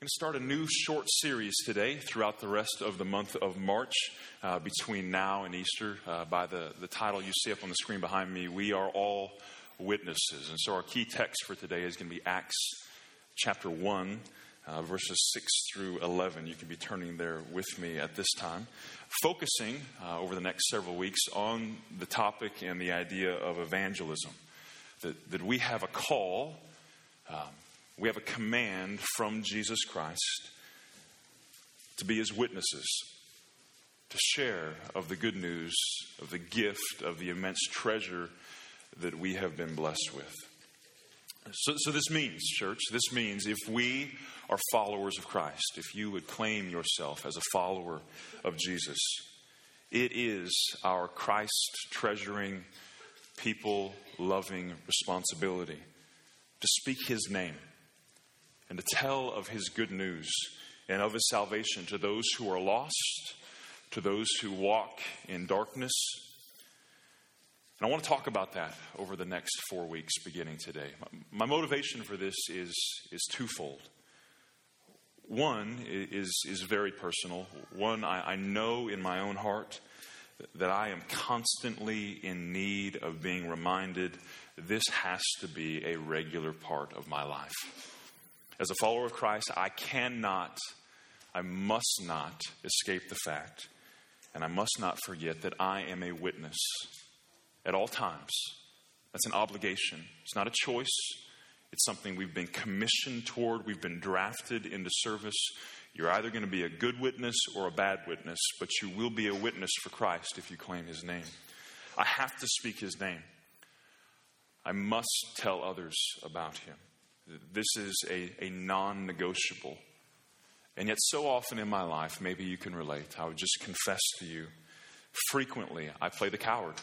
Going to start a new short series today throughout the rest of the month of March between now and Easter. By the title you see up on the screen behind me, We Are All Witnesses. And so our key text for today is going to be Acts chapter 1, verses 6 through 11. You can be turning there with me at this time, focusing over the next several weeks on the topic and the idea of evangelism. That we have a call, we have a command from Jesus Christ to be his witnesses, to share of the good news, of the gift, of the immense treasure that we have been blessed with. So this means, church, this means if we are followers of Christ, if you would claim yourself as a follower of Jesus, it is our Christ-treasuring, people-loving responsibility to speak his name and to tell of his good news and of his salvation to those who are lost, to those who walk in darkness. And I want to talk about that over the next 4 weeks beginning today. My motivation for this is twofold. One is very personal. One, I know in my own heart that I am constantly in need of being reminded this has to be a regular part of my life. As a follower of Christ, I must not escape the fact, and I must not forget that I am a witness at all times. That's an obligation. It's not a choice. It's something we've been commissioned toward. We've been drafted into service. You're either going to be a good witness or a bad witness, but you will be a witness for Christ if you claim his name. I have to speak his name. I must tell others about him. This is a non-negotiable. And yet so often in my life, maybe you can relate, I would just confess to you, frequently I play the coward.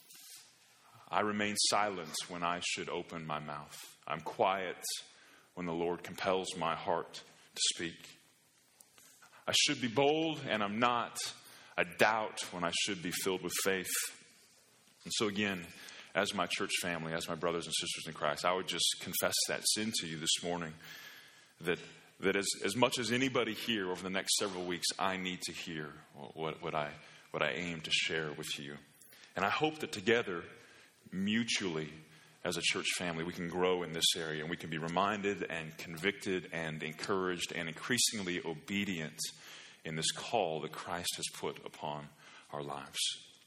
I remain silent when I should open my mouth. I'm quiet when the Lord compels my heart to speak. I should be bold and I'm not. I doubt when I should be filled with faith. And so again, as my church family, as my brothers and sisters in Christ, I would just confess that sin to you this morning, that as much as anybody here over the next several weeks, I need to hear what I aim to share with you. And I hope that together, mutually, as a church family, we can grow in this area and we can be reminded and convicted and encouraged and increasingly obedient in this call that Christ has put upon our lives.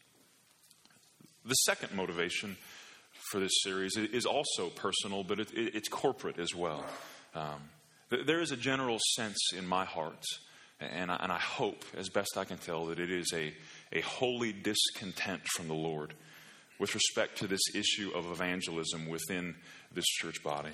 The second motivation for this series is also personal, but it's corporate as well. There is a general sense in my heart, and I hope, as best I can tell, that it is a holy discontent from the Lord with respect to this issue of evangelism within this church body.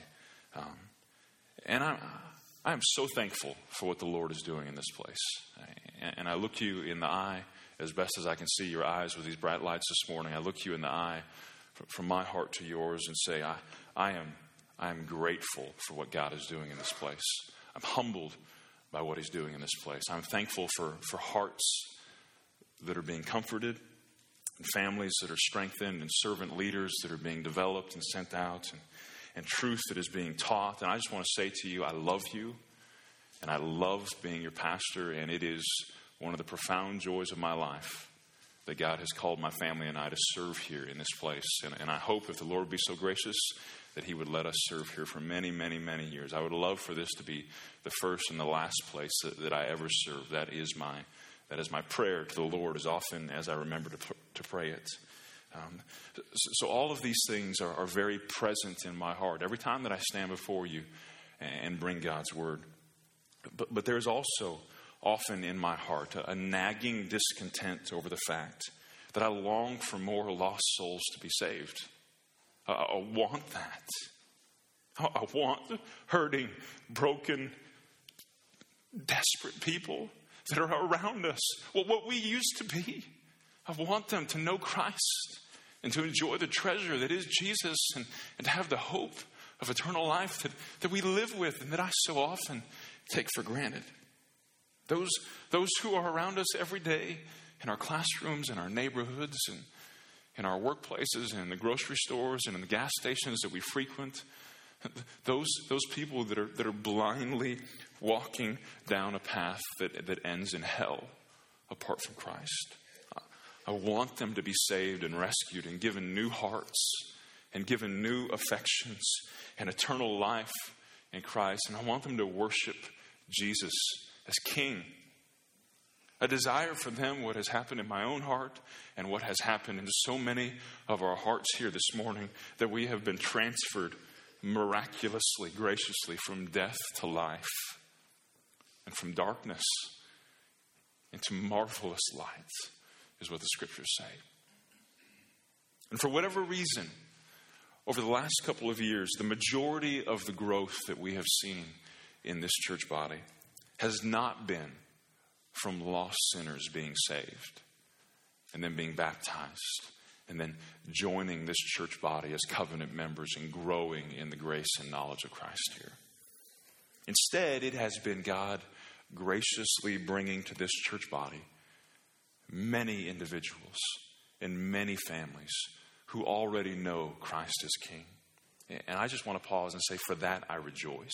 And I am so thankful for what the Lord is doing in this place. And I look to you in the eye, as best as I can see your eyes with these bright lights this morning. I look you in the eye from my heart to yours and say, I am grateful for what God is doing in this place. I'm humbled by what he's doing in this place. I'm thankful for hearts that are being comforted, and families that are strengthened, and servant leaders that are being developed and sent out, and truth that is being taught. And I just want to say to you, I love you, and I love being your pastor, and it is one of the profound joys of my life that God has called my family and I to serve here in this place. And I hope, if the Lord would be so gracious, that he would let us serve here for many, many, many years. I would love for this to be the first and the last place that I ever serve. That is my prayer to the Lord as often as I remember to pray it. So all of these things are very present in my heart every time that I stand before you and bring God's word. But there's also often in my heart a nagging discontent over the fact that I long for more lost souls to be saved. I want that. I want hurting, broken, desperate people that are around us. Well, what we used to be. I want them to know Christ and to enjoy the treasure that is Jesus and to have the hope of eternal life that we live with and that I so often take for granted. Those who are around us every day in our classrooms, in our neighborhoods, and in our workplaces, and in the grocery stores, and in the gas stations that we frequent, Those people that are blindly walking down a path that ends in hell apart from Christ. I want them to be saved and rescued and given new hearts and given new affections and eternal life in Christ. And I want them to worship Jesus as King. A desire for them, what has happened in my own heart and what has happened in so many of our hearts here this morning, that we have been transferred miraculously, graciously from death to life and from darkness into marvelous light, is what the scriptures say. And for whatever reason, over the last couple of years, the majority of the growth that we have seen in this church body has not been from lost sinners being saved and then being baptized and then joining this church body as covenant members and growing in the grace and knowledge of Christ here. Instead, it has been God graciously bringing to this church body many individuals and many families who already know Christ as King. And I just want to pause and say, for that I rejoice.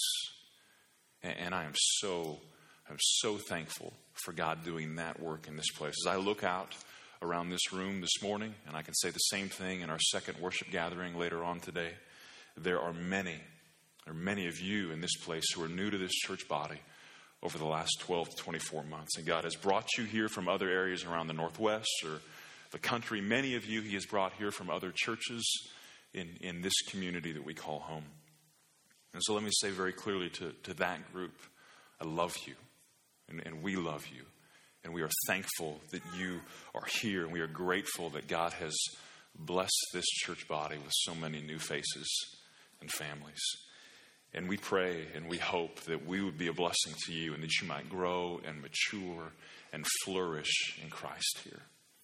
And I'm so thankful for God doing that work in this place. As I look out around this room this morning, and I can say the same thing in our second worship gathering later on today, there are many of you in this place who are new to this church body over the last 12 to 24 months. And God has brought you here from other areas around the Northwest or the country. Many of you He has brought here from other churches in this community that we call home. And so let me say very clearly to that group, I love you, and we love you. And we are thankful that you are here, and we are grateful that God has blessed this church body with so many new faces and families. And we pray and we hope that we would be a blessing to you and that you might grow and mature and flourish in Christ here.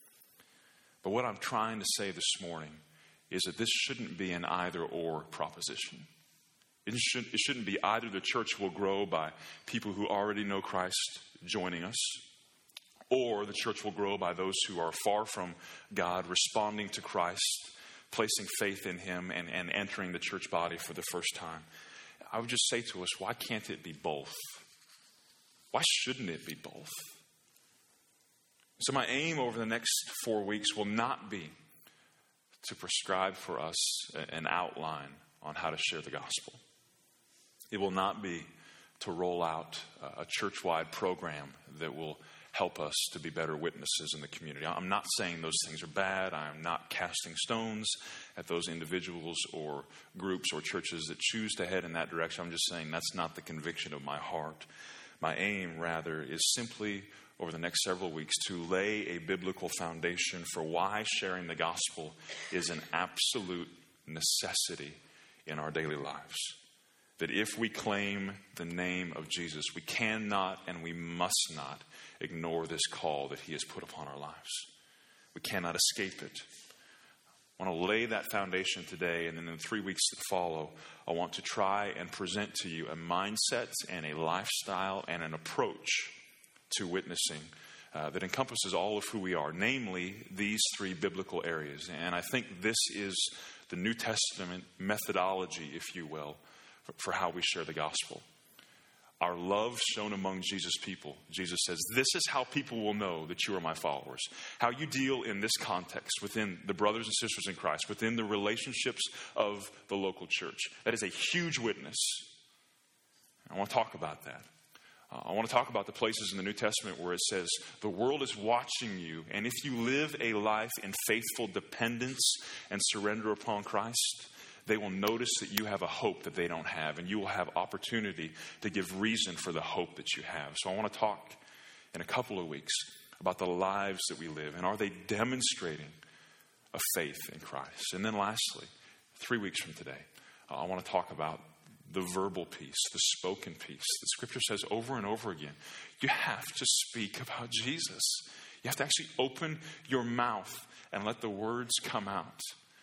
But what I'm trying to say this morning is that this shouldn't be an either-or proposition. It shouldn't be either the church will grow by people who already know Christ joining us, or the church will grow by those who are far from God, responding to Christ, placing faith in Him, and entering the church body for the first time. I would just say to us, why can't it be both? Why shouldn't it be both? So my aim over the next 4 weeks will not be to prescribe for us an outline on how to share the gospel. It will not be to roll out a church-wide program that will help us to be better witnesses in the community. I'm not saying those things are bad. I'm not casting stones at those individuals or groups or churches that choose to head in that direction. I'm just saying that's not the conviction of my heart. My aim, rather, is simply over the next several weeks to lay a biblical foundation for why sharing the gospel is an absolute necessity in our daily lives. That if we claim the name of Jesus, we cannot and we must not ignore this call that He has put upon our lives. We cannot escape it. I want to lay that foundation today, and in the 3 weeks that follow, I want to try and present to you a mindset and a lifestyle and an approach to witnessing that encompasses all of who we are, namely these three biblical areas. And I think this is the New Testament methodology, if you will, for how we share the gospel. Our love shown among Jesus' people. Jesus says, this is how people will know that you are my followers. How you deal in this context within the brothers and sisters in Christ, within the relationships of the local church. That is a huge witness. I want to talk about that. I want to talk about the places in the New Testament where it says, the world is watching you, and if you live a life in faithful dependence and surrender upon Christ, they will notice that you have a hope that they don't have, and you will have opportunity to give reason for the hope that you have. So I want to talk in a couple of weeks about the lives that we live, and are they demonstrating a faith in Christ? And then lastly, 3 weeks from today, I want to talk about the verbal piece, the spoken piece. The Scripture says over and over again, you have to speak about Jesus. You have to actually open your mouth and let the words come out.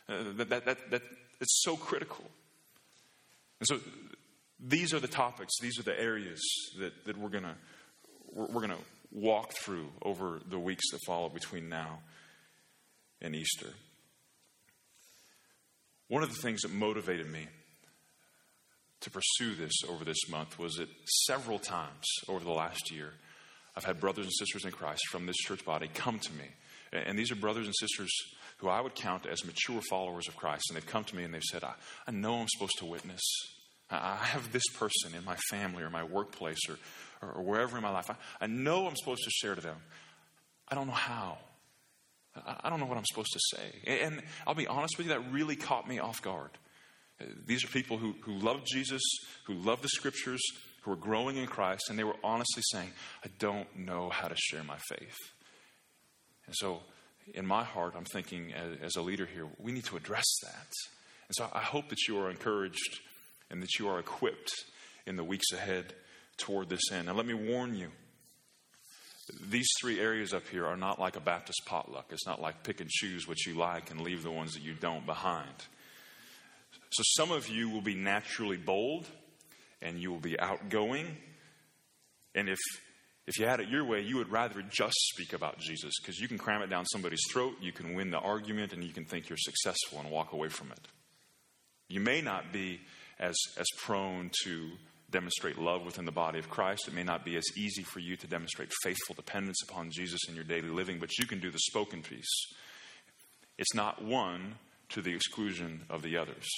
It's so critical. And so these are the topics, these are the areas that we're gonna walk through over the weeks that follow between now and Easter. One of the things that motivated me to pursue this over this month was that several times over the last year, I've had brothers and sisters in Christ from this church body come to me. And these are brothers and sisters who I would count as mature followers of Christ. And they've come to me and they've said, I know I'm supposed to witness. I have this person in my family or my workplace or wherever in my life. I know I'm supposed to share to them. I don't know how. I don't know what I'm supposed to say. And I'll be honest with you, that really caught me off guard. These are people who love Jesus, who love the scriptures, who are growing in Christ, and they were honestly saying, I don't know how to share my faith. And so in my heart, I'm thinking as a leader here, we need to address that. And so I hope that you are encouraged and that you are equipped in the weeks ahead toward this end. Now let me warn you, these three areas up here are not like a Baptist potluck. It's not like pick and choose what you like and leave the ones that you don't behind. So some of you will be naturally bold and you will be outgoing. And if you had it your way, you would rather just speak about Jesus because you can cram it down somebody's throat, you can win the argument, and you can think you're successful and walk away from it. You may not be as prone to demonstrate love within the body of Christ. It may not be as easy for you to demonstrate faithful dependence upon Jesus in your daily living, but you can do the spoken piece. It's not one to the exclusion of the others.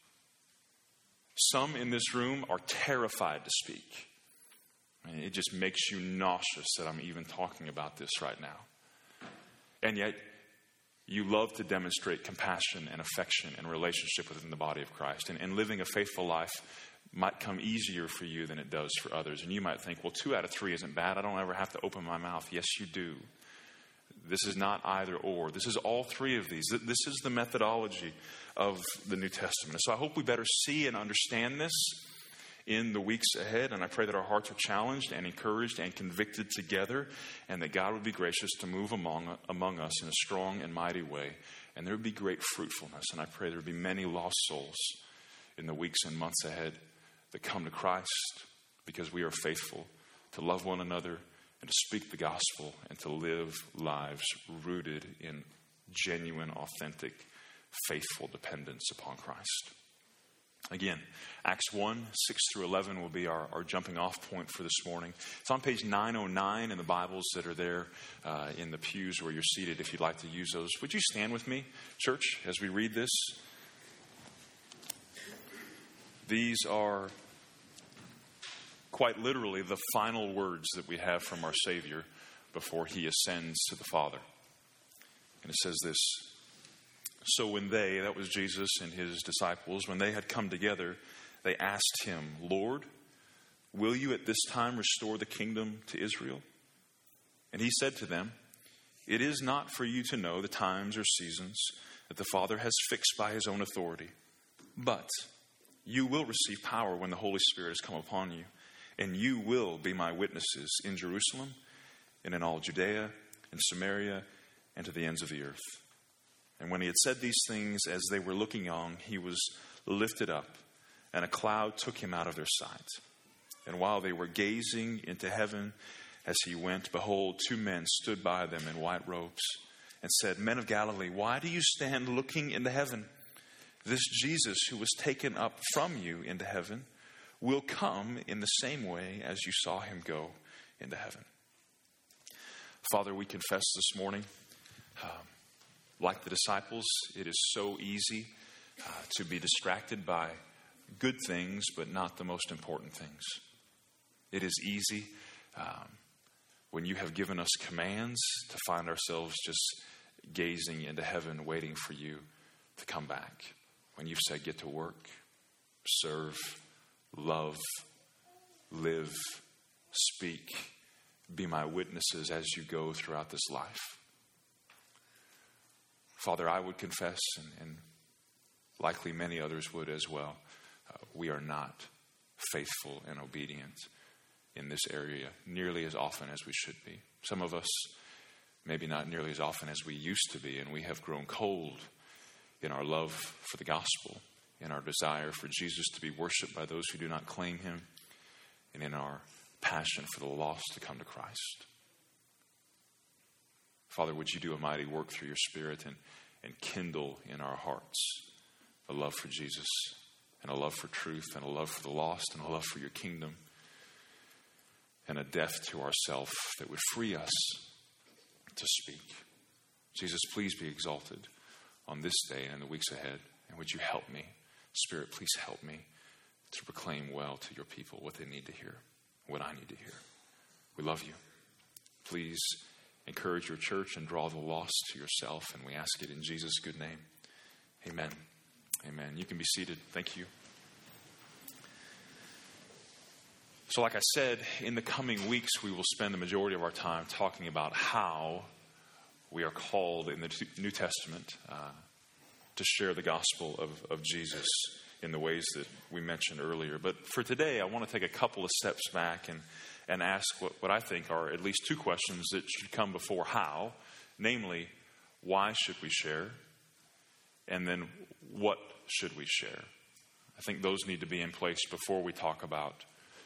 Some in this room are terrified to speak. And it just makes you nauseous that I'm even talking about this right now. And yet, you love to demonstrate compassion and affection and relationship within the body of Christ. And living a faithful life might come easier for you than it does for others. And you might think, well, 2 out of 3 isn't bad. I don't ever have to open my mouth. Yes, you do. This is not either or. This is all 3 of these. This is the methodology of the New Testament. So I hope we better see and understand this in the weeks ahead. And I pray that our hearts are challenged and encouraged and convicted together, and that God would be gracious to move among us in a strong and mighty way. And there would be great fruitfulness. And I pray there would be many lost souls in the weeks and months ahead that come to Christ because we are faithful to love one another and to speak the gospel and to live lives rooted in genuine, authentic, faithful dependence upon Christ. Again, Acts 1, 6 through 11 will be our jumping off point for this morning. It's on page 909 in the Bibles that are there in the pews where you're seated if you'd like to use those. Would you stand with me, church, as we read this? These are quite literally the final words that we have from our Savior before he ascends to the Father. And it says this: so when they, that was Jesus and his disciples, when they had come together, they asked him, Lord, will you at this time restore the kingdom to Israel? And he said to them, it is not for you to know the times or seasons that the Father has fixed by his own authority, but you will receive power when the Holy Spirit has come upon you, and you will be my witnesses in Jerusalem and in all Judea and Samaria and to the ends of the earth. And when he had said these things, as they were looking on, he was lifted up, and a cloud took him out of their sight. And while they were gazing into heaven as he went, behold, 2 men stood by them in white robes and said, Men of Galilee, why do you stand looking into heaven? This Jesus who was taken up from you into heaven will come in the same way as you saw him go into heaven. Father, we confess this morning, like the disciples, it is so easy to be distracted by good things, but not the most important things. It is easy when you have given us commands to find ourselves just gazing into heaven, waiting for you to come back. When you've said, get to work, serve, love, live, speak, be my witnesses as you go throughout this life. Father, I would confess, and likely many others would as well, we are not faithful and obedient in this area nearly as often as we should be. Some of us, maybe not nearly as often as we used to be, and we have grown cold in our love for the gospel, in our desire for Jesus to be worshiped by those who do not claim him, and in our passion for the lost to come to Christ. Father, would you do a mighty work through your Spirit and kindle in our hearts a love for Jesus and a love for truth and a love for the lost and a love for your kingdom and a death to ourself that would free us to speak. Jesus, please be exalted on this day and in the weeks ahead. And would you help me? Spirit, please help me to proclaim well to your people what they need to hear, what I need to hear. We love you. Please encourage your church and draw the lost to yourself. And we ask it in Jesus' good name. Amen. Amen. You can be seated. Thank you. So like I said, in the coming weeks, we will spend the majority of our time talking about how we are called in the New Testament to share the gospel of Jesus in the ways that we mentioned earlier. But for today, I want to take a couple of steps back and ask what I think are at least two questions that should come before how. Namely, why should we share? And then what should we share? I think those need to be in place before we talk about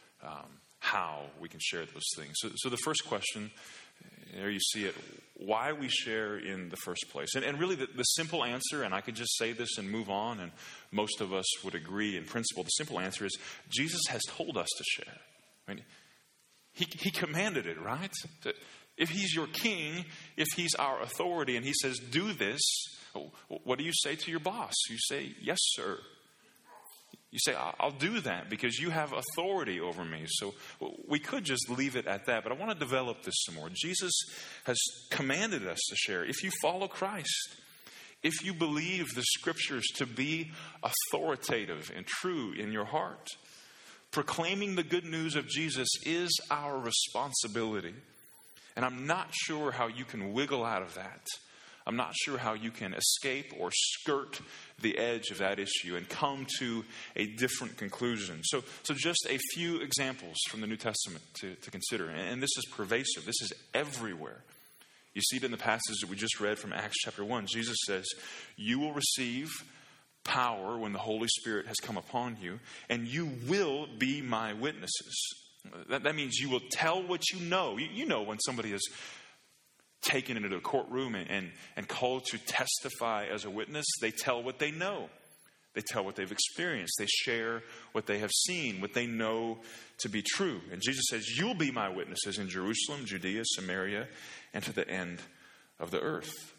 how we can share those things. So the first question, there you see it, why we share in the first place. And really the simple answer, and I could just say this and move on, and most of us would agree in principle, the simple answer is Jesus has told us to share. I mean, he commanded it, right? If he's your king, if he's our authority, and he says, do this, what do you say to your boss? You say, yes, sir. You say, I'll do that because you have authority over me. So we could just leave it at that, but I want to develop this some more. Jesus has commanded us to share. If you follow Christ, if you believe the scriptures to be authoritative and true in your heart, proclaiming the good news of Jesus is our responsibility. And I'm not sure how you can wiggle out of that. I'm not sure how you can escape or skirt the edge of that issue and come to a different conclusion. So just a few examples from the New Testament to consider. And this is pervasive. This is everywhere. You see it in the passage that we just read from Acts chapter 1. Jesus says, you will receive power when the Holy Spirit has come upon you, and you will be my witnesses. That means you will tell what you know. You know when somebody is taken into a courtroom and called to testify as a witness, they tell what they know. They tell what they've experienced. They share what they have seen, what they know to be true. And Jesus says, you'll be my witnesses in Jerusalem, Judea, Samaria, and to the end of the earth.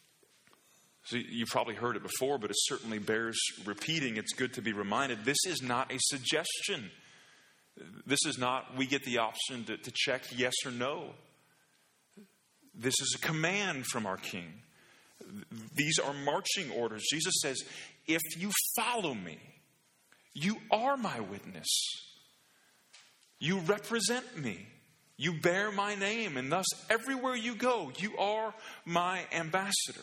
So you've probably heard it before, but it certainly bears repeating. It's good to be reminded. This is not a suggestion. This is not, we get the option to check yes or no. This is a command from our King. These are marching orders. Jesus says, if you follow me, you are my witness. You represent me. You bear my name, and thus everywhere you go, you are my ambassador.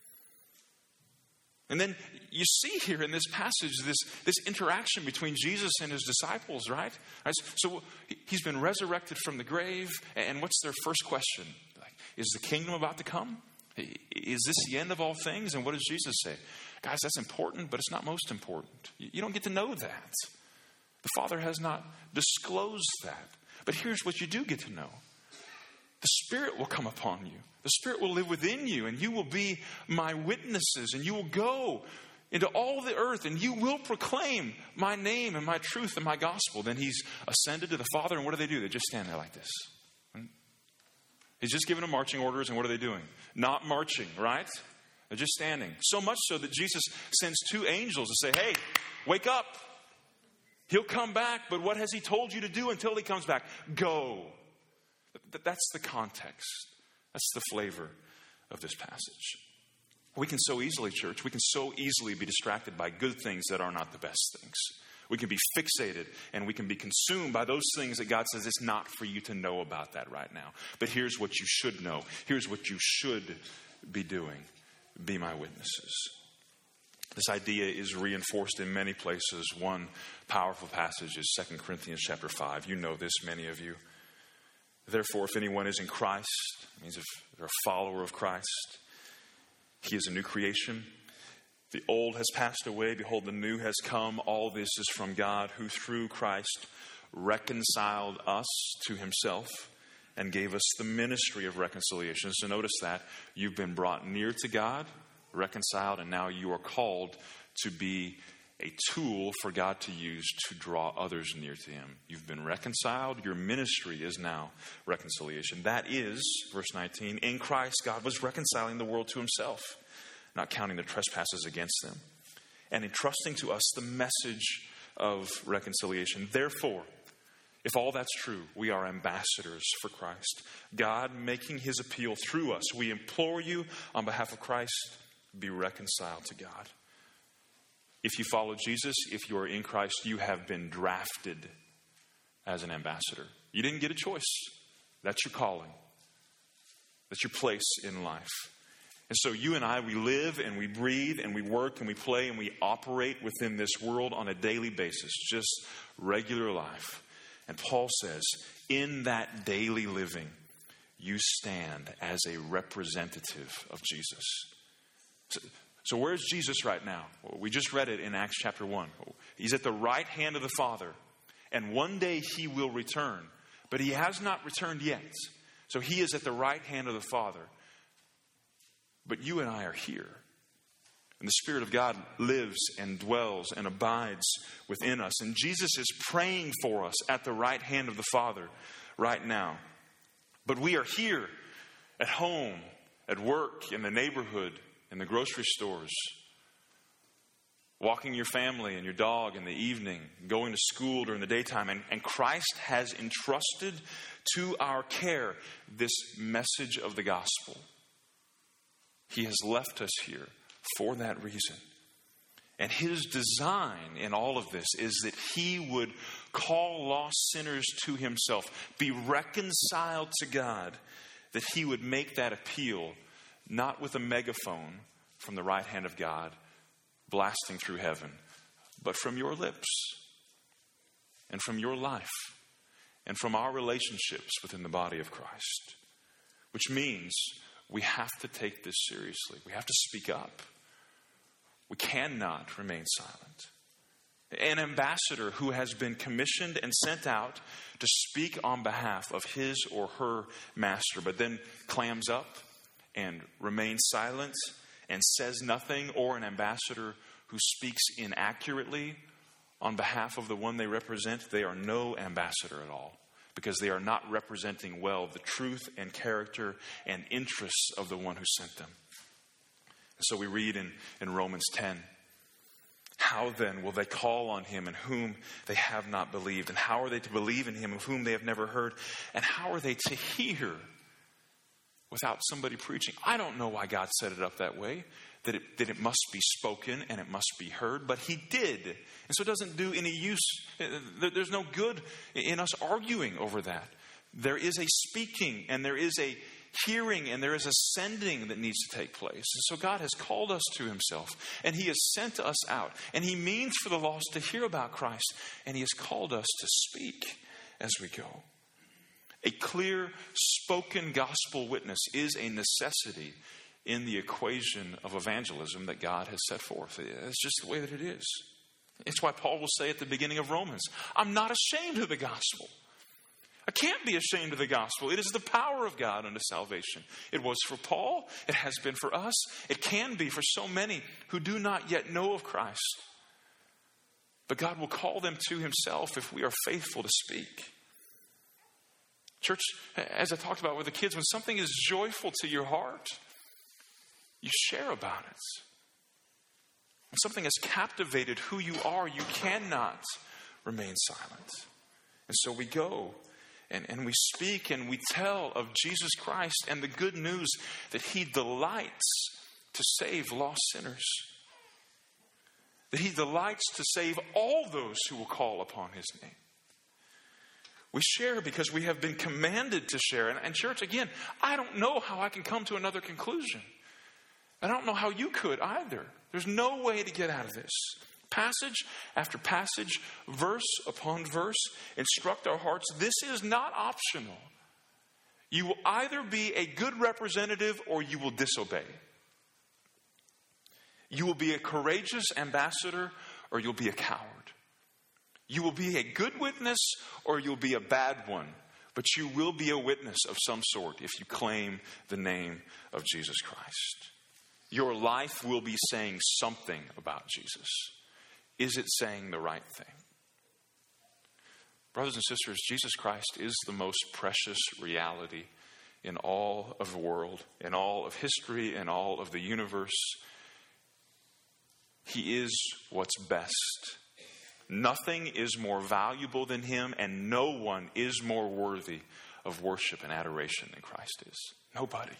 And then you see here in this passage this interaction between Jesus and his disciples, right? So he's been resurrected from the grave, and what's their first question? Is the kingdom about to come? Is this the end of all things? And what does Jesus say? Guys, that's important, but it's not most important. You don't get to know that. The Father has not disclosed that. But here's what you do get to know. The Spirit will come upon you. The Spirit will live within you, and you will be my witnesses, and you will go into all the earth, and you will proclaim my name and my truth and my gospel. Then he's ascended to the Father, and what do? They just stand there like this. He's just giving them marching orders, and what are they doing? Not marching, right? They're just standing. So much so that Jesus sends two angels to say, hey, wake up. He'll come back, but what has he told you to do until he comes back? Go. That's the context. That's the flavor of this passage. We can so easily, church, we can so easily be distracted by good things that are not the best things. We can be fixated and we can be consumed by those things that God says it's not for you to know about that right now. But here's what you should know. Here's what you should be doing. Be my witnesses. This idea is reinforced in many places. One powerful passage is 2 Corinthians chapter 5. You know this, many of you. Therefore, if anyone is in Christ, it means if they're a follower of Christ, he is a new creation. The old has passed away. Behold, the new has come. All this is from God, who through Christ reconciled us to himself and gave us the ministry of reconciliation. So notice that you've been brought near to God, reconciled, and now you are called to be a tool for God to use to draw others near to him. You've been reconciled. Your ministry is now reconciliation. That is, verse 19, in Christ, God was reconciling the world to himself, not counting the trespasses against them, and entrusting to us the message of reconciliation. Therefore, if all that's true, we are ambassadors for Christ, God making his appeal through us. We implore you on behalf of Christ, be reconciled to God. If you follow Jesus, if you are in Christ, you have been drafted as an ambassador. You didn't get a choice. That's your calling. That's your place in life. And so you and I, we live and we breathe and we work and we play and we operate within this world on a daily basis, just regular life. And Paul says, in that daily living, you stand as a representative of Jesus. So where's Jesus right now? Well, we just read it in Acts chapter 1. He's at the right hand of the Father, and one day he will return, but he has not returned yet. So he is at the right hand of the Father. But you and I are here. And the Spirit of God lives and dwells and abides within us. And Jesus is praying for us at the right hand of the Father right now. But we are here at home, at work, in the neighborhood, in the grocery stores, walking your family and your dog in the evening, going to school during the daytime. And Christ has entrusted to our care this message of the gospel. He has left us here for that reason. And his design in all of this is that he would call lost sinners to himself, be reconciled to God, that he would make that appeal, not with a megaphone from the right hand of God blasting through heaven, but from your lips and from your life and from our relationships within the body of Christ. Which means we have to take this seriously. We have to speak up. We cannot remain silent. An ambassador who has been commissioned and sent out to speak on behalf of his or her master, but then clams up and remains silent and says nothing, or an ambassador who speaks inaccurately on behalf of the one they represent, they are no ambassador at all, because they are not representing well the truth and character and interests of the one who sent them. So we read in Romans 10, how then will they call on him in whom they have not believed? And how are they to believe in him of whom they have never heard? And how are they to hear without somebody preaching? I don't know why God set it up that way, that it must be spoken and it must be heard, but he did. And so it doesn't do any use. There's no good in us arguing over that. There is a speaking and there is a hearing and there is a sending that needs to take place. And so God has called us to himself and he has sent us out, and he means for the lost to hear about Christ, and he has called us to speak as we go. A clear spoken gospel witness is a necessity in the equation of evangelism that God has set forth. It's just the way that it is. It's why Paul will say at the beginning of Romans, I'm not ashamed of the gospel. I can't be ashamed of the gospel. It is the power of God unto salvation. It was for Paul. It has been for us. It can be for so many who do not yet know of Christ. But God will call them to himself if we are faithful to speak. Church, as I talked about with the kids, when something is joyful to your heart, you share about it. When something has captivated who you are, you cannot remain silent. And so we go and we speak and we tell of Jesus Christ and the good news that he delights to save lost sinners. That he delights to save all those who will call upon his name. We share because we have been commanded to share. And church, again, I don't know how I can come to another conclusion. I don't know how you could either. There's no way to get out of this. Passage after passage, verse upon verse, instruct our hearts. This is not optional. You will either be a good representative or you will disobey. You will be a courageous ambassador or you'll be a coward. You will be a good witness or you'll be a bad one. But you will be a witness of some sort if you claim the name of Jesus Christ. Your life will be saying something about Jesus. Is it saying the right thing? Brothers and sisters, Jesus Christ is the most precious reality in all of the world, in all of history, in all of the universe. He is what's best. Nothing is more valuable than him, and no one is more worthy of worship and adoration than Christ is. Nobody.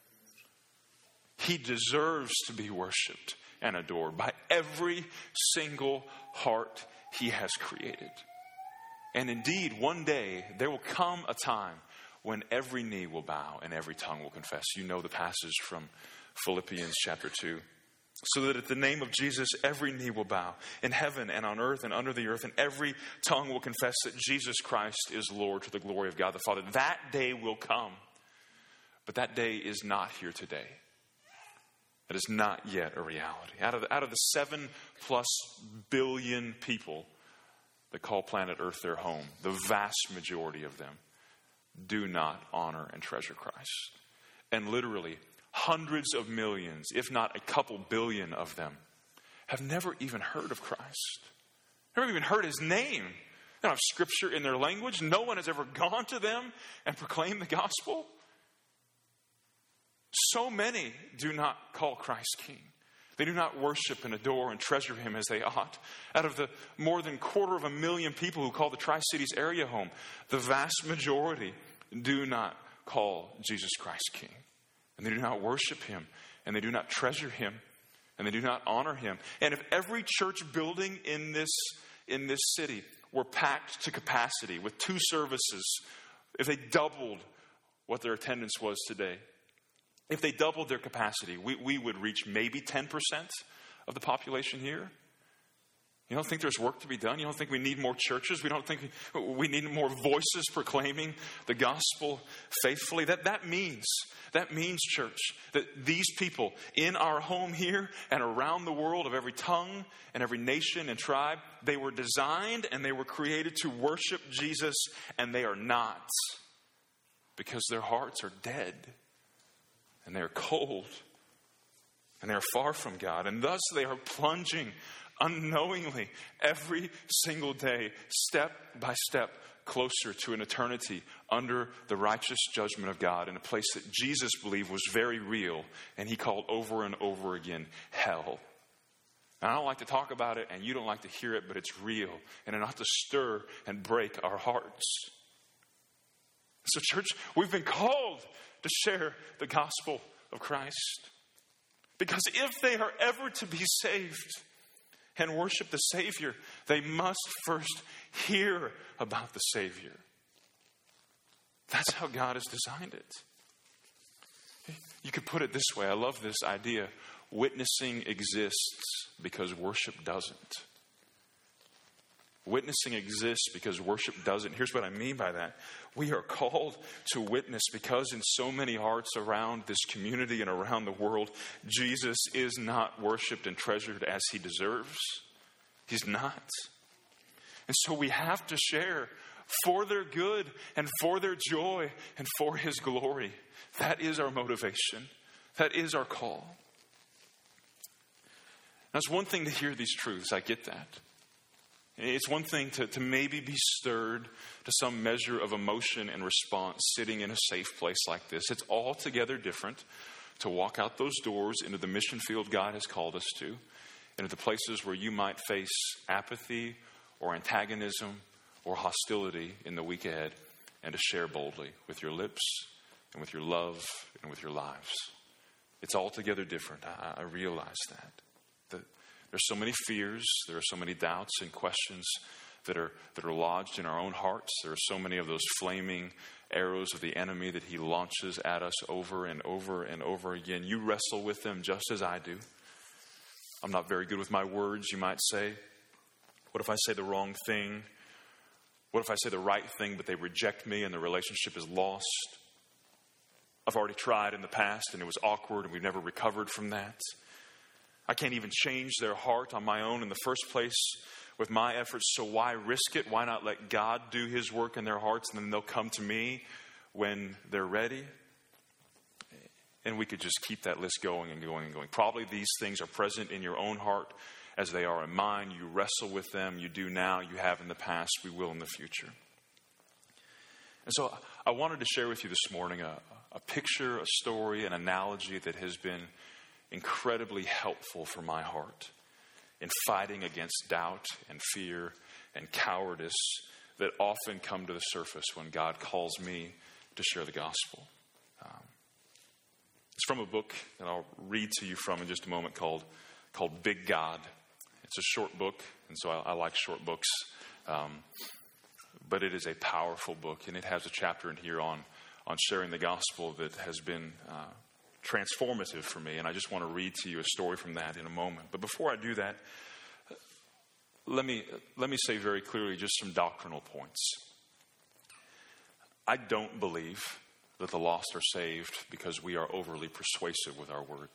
He deserves to be worshiped and adored by every single heart he has created. And indeed, one day, there will come a time when every knee will bow and every tongue will confess. You know the passage from Philippians chapter 2. So that at the name of Jesus, every knee will bow in heaven and on earth and under the earth, and every tongue will confess that Jesus Christ is Lord to the glory of God the Father. That day will come. But that day is not here today. It is not yet a reality. Out of the 7+ billion people that call planet Earth their home, the vast majority of them do not honor and treasure Christ. And literally, hundreds of millions, if not a couple billion of them, have never even heard of Christ. Never even heard his name. They don't have scripture in their language. No one has ever gone to them and proclaimed the gospel. So many do not call Christ King. They do not worship and adore and treasure him as they ought. Out of the more than 250,000 people who call the Tri-Cities area home, the vast majority do not call Jesus Christ King. And they do not worship him, and they do not treasure him, and they do not honor him. And if every church building in this city were packed to capacity with 2 services, if they doubled what their attendance was today, if they doubled their capacity, we would reach maybe 10% of the population here. You don't think there's work to be done? You don't think we need more churches? We don't think we need more voices proclaiming the gospel faithfully? That means, church, that these people in our home here and around the world, of every tongue and every nation and tribe, they were designed and they were created to worship Jesus, and they are not, because their hearts are dead. And they are cold. And they are far from God. And thus they are plunging unknowingly every single day, step by step, closer to an eternity under the righteous judgment of God, in a place that Jesus believed was very real, and he called over and over again hell. And I don't like to talk about it, and you don't like to hear it, but it's real, and it ought to stir and break our hearts. So church, we've been called to share the gospel of Christ. Because if they are ever to be saved and worship the Savior, they must first hear about the Savior. That's how God has designed it. You could put it this way. I love this idea. Witnessing exists because worship doesn't. Witnessing exists because worship doesn't. Here's what I mean by that. We are called to witness because in so many hearts around this community and around the world, Jesus is not worshiped and treasured as he deserves. He's not. And so we have to share for their good and for their joy and for his glory. That is our motivation. That is our call. Now, it's one thing to hear these truths. I get that. It's one thing to maybe be stirred to some measure of emotion and response sitting in a safe place like this. It's altogether different to walk out those doors into the mission field God has called us to, into the places where you might face apathy or antagonism or hostility in the week ahead, and to share boldly with your lips and with your love and with your lives. It's altogether different. I realize that. There's so many fears, there are so many doubts and questions that are lodged in our own hearts. There are so many of those flaming arrows of the enemy that he launches at us over and over and over again. You wrestle with them just as I do. I'm not very good with my words, you might say. What if I say the wrong thing? What if I say the right thing, but they reject me and the relationship is lost? I've already tried in the past and it was awkward and we've never recovered from that. I can't even change their heart on my own in the first place with my efforts, so why risk it? Why not let God do his work in their hearts, and then they'll come to me when they're ready? And we could just keep that list going and going and going. Probably these things are present in your own heart as they are in mine. You wrestle with them. You do now. You have in the past. We will in the future. And so I wanted to share with you this morning a picture, a story, an analogy that has been incredibly helpful for my heart in fighting against doubt and fear and cowardice that often come to the surface when God calls me to share the gospel. It's from a book that I'll read to you from in just a moment called Big God. It's a short book, and so I like short books. But it is a powerful book, and it has a chapter in here on sharing the gospel that has been transformative for me. And I just want to read to you a story from that in a moment. But before I do that, let me say very clearly just some doctrinal points. I don't believe that the lost are saved because we are overly persuasive with our words.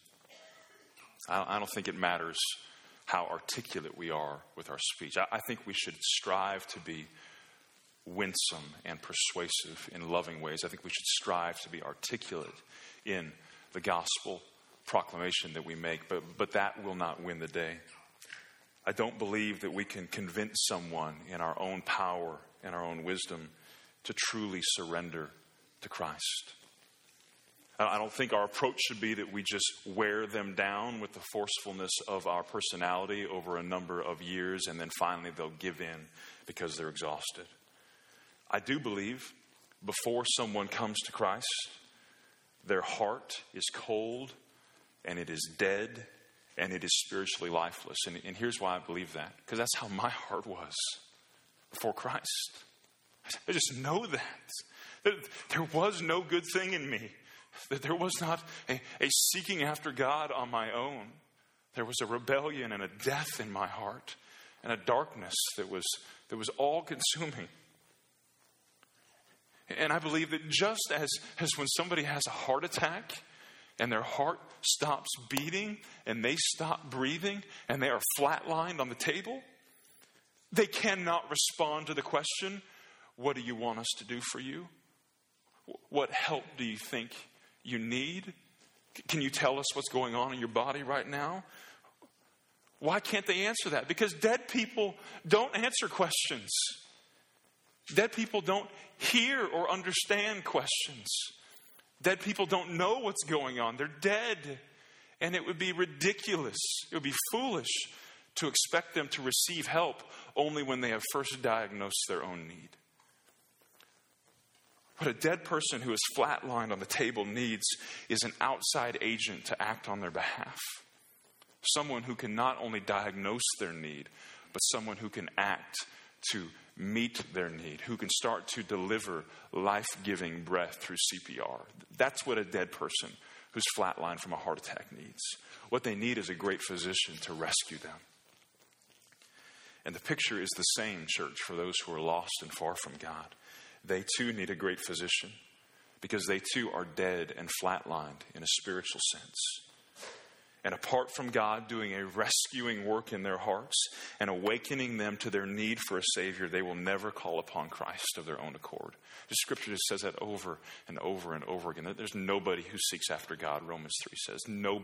I don't think it matters how articulate we are with our speech. I think we should strive to be winsome and persuasive in loving ways. I think we should strive to be articulate in the gospel proclamation that we make, but that will not win the day. I don't believe that we can convince someone in our own power and our own wisdom to truly surrender to Christ. I don't think our approach should be that we just wear them down with the forcefulness of our personality over a number of years and then finally they'll give in because they're exhausted. I do believe before someone comes to Christ, their heart is cold and it is dead and it is spiritually lifeless. And here's why I believe that. Because that's how my heart was before Christ. I just know that there was no good thing in me. That there was not a seeking after God on my own. There was a rebellion and a death in my heart and a darkness that was all consuming. And I believe that just as when somebody has a heart attack and their heart stops beating and they stop breathing and they are flatlined on the table, they cannot respond to the question, what do you want us to do for you? What help do you think you need? Can you tell us what's going on in your body right now? Why can't they answer that? Because dead people don't answer questions. Dead people don't hear or understand questions. Dead people don't know what's going on. They're dead. And it would be ridiculous. It would be foolish to expect them to receive help only when they have first diagnosed their own need. What a dead person who is flatlined on the table needs is an outside agent to act on their behalf. Someone who can not only diagnose their need, but someone who can act to meet their need, who can start to deliver life-giving breath through CPR. That's what a dead person who's flatlined from a heart attack needs. What they need is a great physician to rescue them. And the picture is the same, church, for those who are lost and far from God. They too need a great physician because they too are dead and flatlined in a spiritual sense. And apart from God doing a rescuing work in their hearts and awakening them to their need for a Savior, they will never call upon Christ of their own accord. The Scripture just says that over and over and over again. There's nobody who seeks after God, Romans 3 says.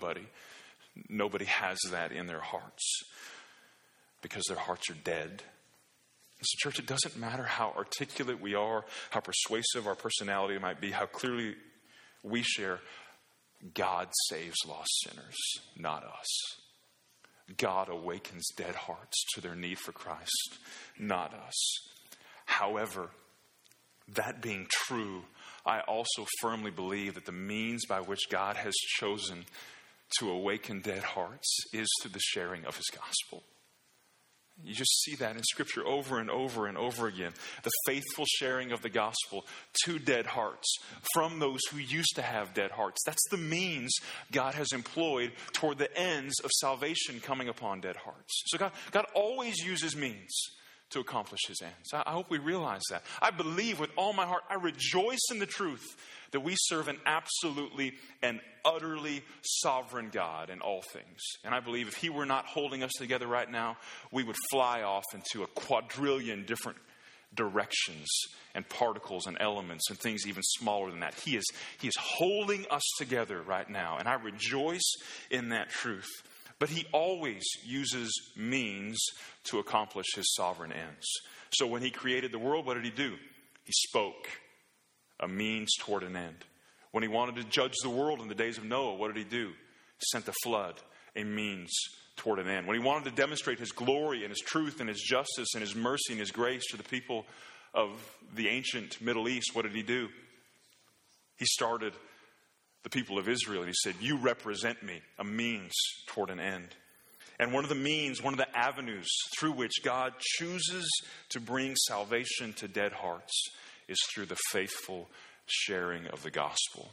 Nobody has that in their hearts because their hearts are dead. So, church, it doesn't matter how articulate we are, how persuasive our personality might be, how clearly we share. God saves lost sinners, not us. God awakens dead hearts to their need for Christ, not us. However, that being true, I also firmly believe that the means by which God has chosen to awaken dead hearts is through the sharing of his gospel. You just see that in Scripture over and over and over again. The faithful sharing of the gospel to dead hearts from those who used to have dead hearts. That's the means God has employed toward the ends of salvation coming upon dead hearts. So God always uses means to accomplish his ends. I hope we realize that. I believe with all my heart, I rejoice in the truth that we serve an absolutely and utterly sovereign God in all things. And I believe if he were not holding us together right now, we would fly off into a quadrillion different directions and particles and elements and things even smaller than that. He is holding us together right now. And I rejoice in that truth. But he always uses means to accomplish his sovereign ends. So when he created the world, what did he do? He spoke, a means toward an end. When he wanted to judge the world in the days of Noah, what did he do? He sent the flood, a means toward an end. When he wanted to demonstrate his glory and his truth and his justice and his mercy and his grace to the people of the ancient Middle East, what did he do? He started the people of Israel and he said, you represent me, a means toward an end. And one of the means, one of the avenues through which God chooses to bring salvation to dead hearts is through the faithful sharing of the gospel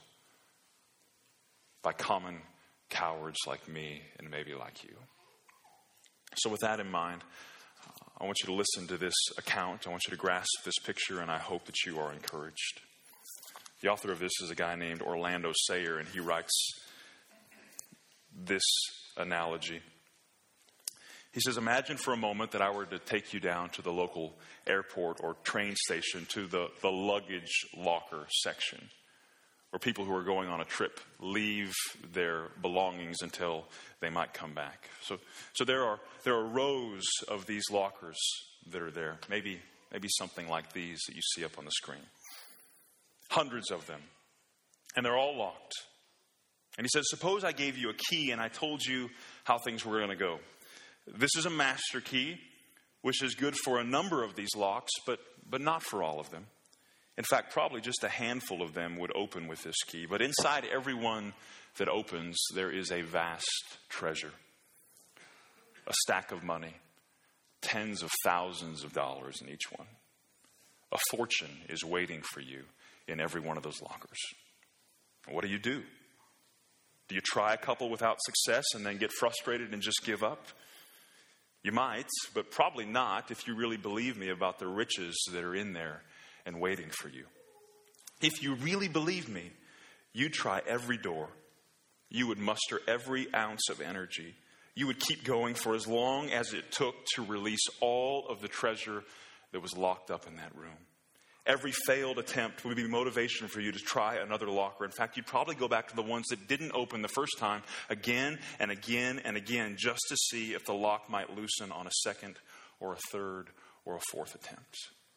by common cowards like me and maybe like you. So with that in mind, I want you to listen to this account. I want you to grasp this picture, and I hope that you are encouraged. The author of this is a guy named Orlando Sayer, and he writes this analogy. He says, imagine for a moment that I were to take you down to the local airport or train station to the luggage locker section, where people who are going on a trip leave their belongings until they might come back. So there are rows of these lockers that are there. Maybe something like these that you see up on the screen. Hundreds of them. And they're all locked. And he says, suppose I gave you a key and I told you how things were going to go. This is a master key, which is good for a number of these locks, but not for all of them. In fact, probably just a handful of them would open with this key. But inside every one that opens, there is a vast treasure. A stack of money. Tens of thousands of dollars in each one. A fortune is waiting for you in every one of those lockers. What do? Do you try a couple without success and then get frustrated and just give up? You might, but probably not if you really believe me about the riches that are in there and waiting for you. If you really believe me, you'd try every door. You would muster every ounce of energy. You would keep going for as long as it took to release all of the treasure that was locked up in that room. Every failed attempt would be motivation for you to try another locker. In fact, you'd probably go back to the ones that didn't open the first time again and again and again just to see if the lock might loosen on a second or a third or a fourth attempt.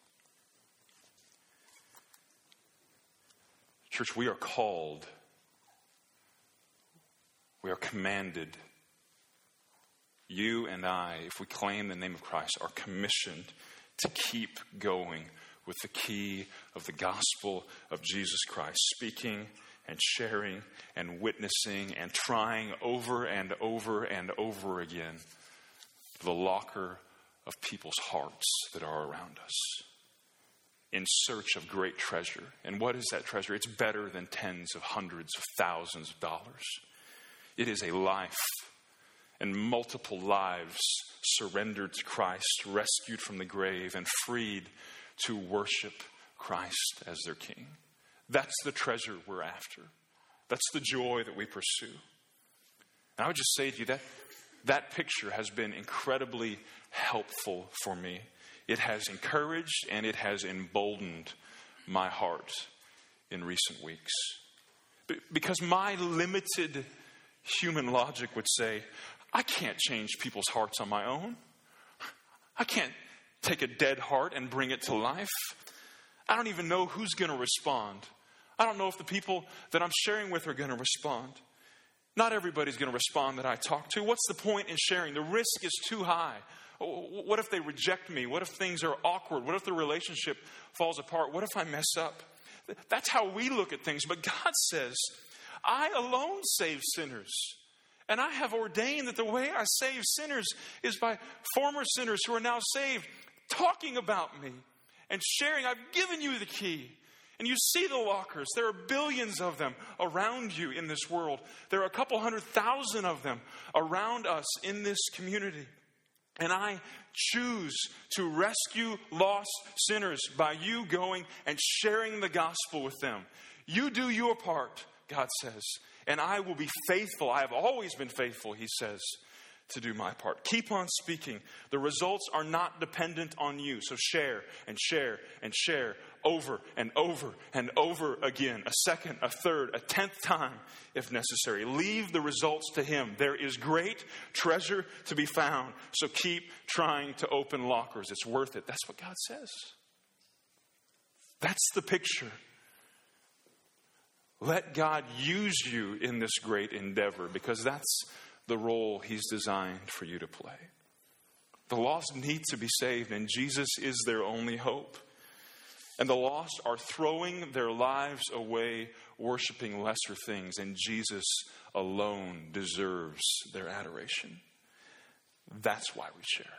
Church, we are called, we are commanded. You and I, if we claim the name of Christ, are commissioned to keep going with the key of the gospel of Jesus Christ, speaking and sharing and witnessing and trying over and over and over again the locker of people's hearts that are around us in search of great treasure. And what is that treasure? It's better than tens of hundreds of thousands of dollars. It is a life and multiple lives surrendered to Christ, rescued from the grave and freed to worship Christ as their King. That's the treasure we're after. That's the joy that we pursue. And I would just say to you that picture has been incredibly helpful for me. It has encouraged and it has emboldened my heart in recent weeks. Because my limited human logic would say, I can't change people's hearts on my own. I can't take a dead heart and bring it to life. I don't even know who's going to respond. I don't know if the people that I'm sharing with are going to respond. Not everybody's going to respond that I talk to. What's the point in sharing? The risk is too high. What if they reject me? What if things are awkward? What if the relationship falls apart? What if I mess up? That's how we look at things. But God says, I alone save sinners. And I have ordained that the way I save sinners is by former sinners who are now saved talking about me and sharing. I've given you the key. And you see the lockers. There are billions of them around you in this world. There are a couple 100,000 of them around us in this community. And I choose to rescue lost sinners by you going and sharing the gospel with them. You do your part, God says, and I will be faithful. I have always been faithful, he says, to do my part. Keep on speaking. The results are not dependent on you. So share and share and share over and over and over again, a second, a third, a 10th time if necessary. Leave the results to Him. There is great treasure to be found, so keep trying to open lockers. It's worth it. That's what God says. That's the picture. Let God use you in this great endeavor, because that's the role He's designed for you to play. The lost need to be saved, and Jesus is their only hope. And the lost are throwing their lives away, worshiping lesser things, and Jesus alone deserves their adoration. That's why we share.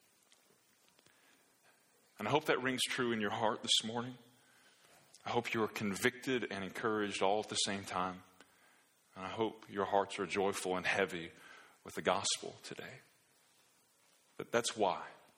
And I hope that rings true in your heart this morning. I hope you are convicted and encouraged all at the same time. And I hope your hearts are joyful and heavy with the gospel today. But that's why.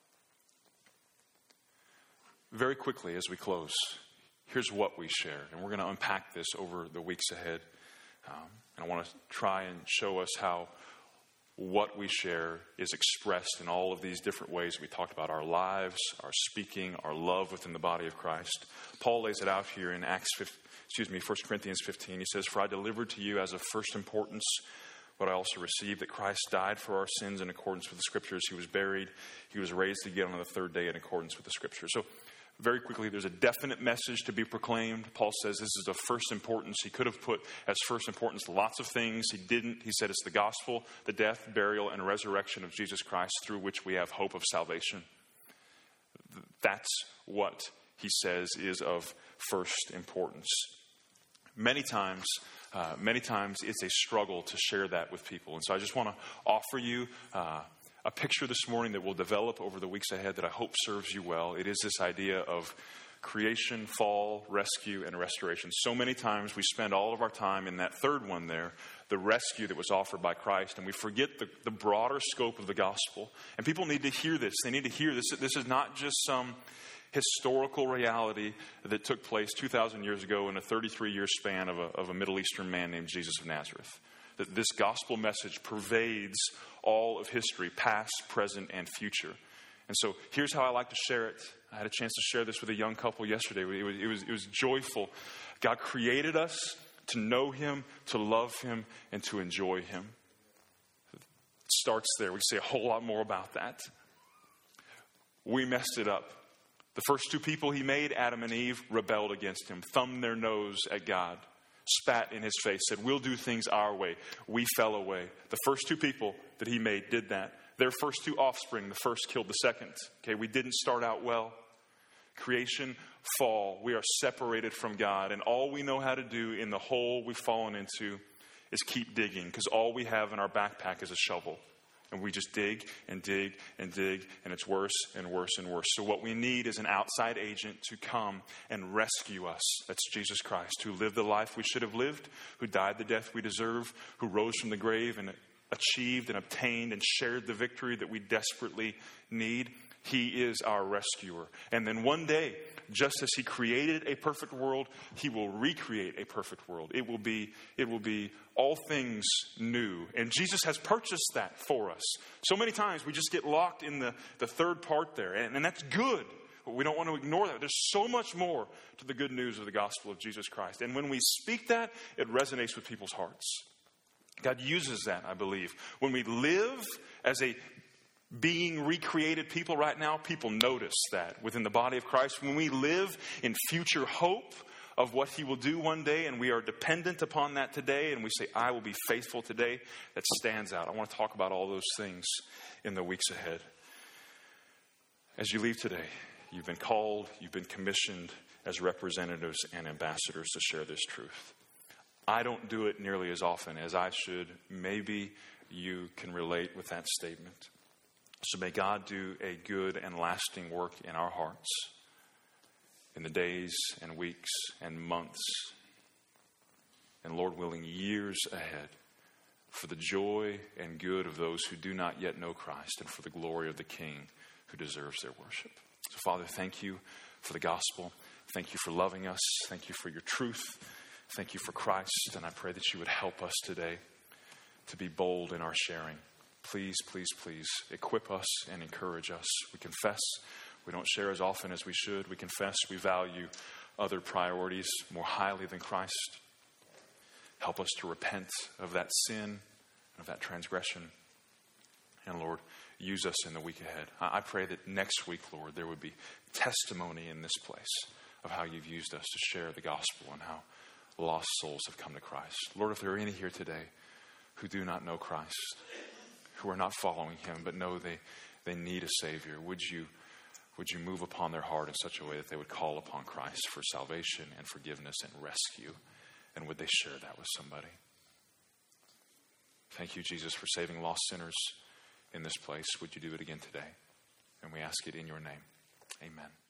Very quickly as we close, here's what we shared. And we're going to unpack this over the weeks ahead. And I want to try and show us how what we share is expressed in all of these different ways. We talked about our lives, our speaking, our love within the body of Christ. Paul lays it out here in 1 Corinthians 15. He says, "For I delivered to you as of first importance what I also received, that Christ died for our sins in accordance with the Scriptures. He was buried. He was raised again on the third day in accordance with the Scriptures." So very quickly, there's a definite message to be proclaimed. Paul says this is of first importance. He could have put as first importance lots of things. He didn't. He said it's the gospel, the death, burial, and resurrection of Jesus Christ, through which we have hope of salvation. That's what he says is of first importance. Many times it's a struggle to share that with people. And so I just want to offer you a picture this morning that will develop over the weeks ahead that I hope serves you well. It is this idea of creation, fall, rescue, and restoration. So many times we spend all of our time in that third one there, the rescue that was offered by Christ, and we forget the broader scope of the gospel. And people need to hear this. They need to hear this. This is not just some historical reality that took place 2,000 years ago in a 33-year span of a Middle Eastern man named Jesus of Nazareth. That this gospel message pervades all of history, past, present, and future. And so here's how I like to share it. I had a chance to share this with a young couple yesterday. It was joyful. God created us to know Him, to love Him, and to enjoy Him. It starts there. We can say a whole lot more about that. We messed it up. The first two people He made, Adam and Eve, rebelled against Him, thumbed their nose at God, spat in His face, said, "We'll do things our way." We fell away. The first two people that He made did that. Their first two offspring, the first killed the second. Okay, we didn't start out well. Creation, fall. We are separated from God. And all we know how to do in the hole we've fallen into is keep digging, because all we have in our backpack is a shovel. And we just dig and dig and dig, and it's worse and worse and worse. So what we need is an outside agent to come and rescue us. That's Jesus Christ, who lived the life we should have lived, who died the death we deserve, who rose from the grave and achieved and obtained and shared the victory that we desperately need. He is our rescuer. And then one day, just as He created a perfect world, He will recreate a perfect world. It will be all things new. And Jesus has purchased that for us. So many times we just get locked in the third part there. And that's good. But we don't want to ignore that. There's so much more to the good news of the gospel of Jesus Christ. And when we speak that, it resonates with people's hearts. God uses that, I believe. When we live as a being recreated people right now, people notice that within the body of Christ. When we live in future hope of what He will do one day, and we are dependent upon that today, and we say, "I will be faithful today," that stands out. I want to talk about all those things in the weeks ahead. As you leave today, you've been called, you've been commissioned as representatives and ambassadors to share this truth. I don't do it nearly as often as I should. Maybe you can relate with that statement. So may God do a good and lasting work in our hearts in the days and weeks and months and, Lord willing, years ahead, for the joy and good of those who do not yet know Christ and for the glory of the King who deserves their worship. So, Father, thank You for the gospel. Thank You for loving us. Thank You for Your truth. Thank You for Christ. And I pray that You would help us today to be bold in our sharing. Please, please, please equip us and encourage us. We confess We don't share as often as we should. We confess we value other priorities more highly than Christ. Help us to repent of that sin, of that transgression. And Lord, use us in the week ahead. I pray that next week, Lord, there would be testimony in this place of how you've used us to share the gospel and how lost souls have come to Christ. Lord, if there are any here today who do not know Christ, who are not following him, but know they need a Savior, would you move upon their heart in such a way that they would call upon Christ for salvation and forgiveness and rescue? And would they share that with somebody? Thank you, Jesus, for saving lost sinners in this place. Would you do it again today? And we ask it in your name. Amen.